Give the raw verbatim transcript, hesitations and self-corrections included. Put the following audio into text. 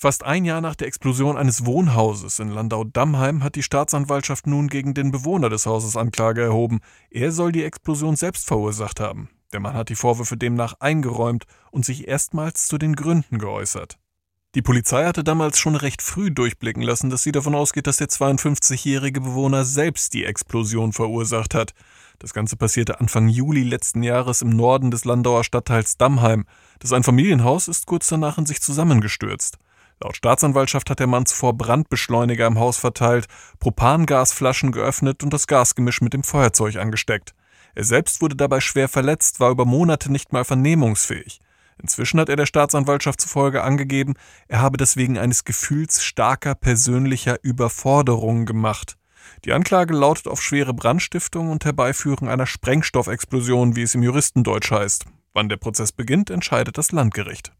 Fast ein Jahr nach der Explosion eines Wohnhauses in Landau-Dammheim hat die Staatsanwaltschaft nun gegen den Bewohner des Hauses Anklage erhoben. Er soll die Explosion selbst verursacht haben. Der Mann hat die Vorwürfe demnach eingeräumt und sich erstmals zu den Gründen geäußert. Die Polizei hatte damals schon recht früh durchblicken lassen, dass sie davon ausgeht, dass der zweiundfünfzigjährige Bewohner selbst die Explosion verursacht hat. Das Ganze passierte Anfang Juli letzten Jahres im Norden des Landauer Stadtteils Dammheim. Das Einfamilienhaus ist kurz danach in sich zusammengestürzt. Laut Staatsanwaltschaft hat der Mann zuvor Brandbeschleuniger im Haus verteilt, Propangasflaschen geöffnet und das Gasgemisch mit dem Feuerzeug angesteckt. Er selbst wurde dabei schwer verletzt, war über Monate nicht mal vernehmungsfähig. Inzwischen hat er der Staatsanwaltschaft zufolge angegeben, er habe das wegen eines Gefühls starker persönlicher Überforderung gemacht. Die Anklage lautet auf schwere Brandstiftung und Herbeiführen einer Sprengstoffexplosion, wie es im Juristendeutsch heißt. Wann der Prozess beginnt, entscheidet das Landgericht.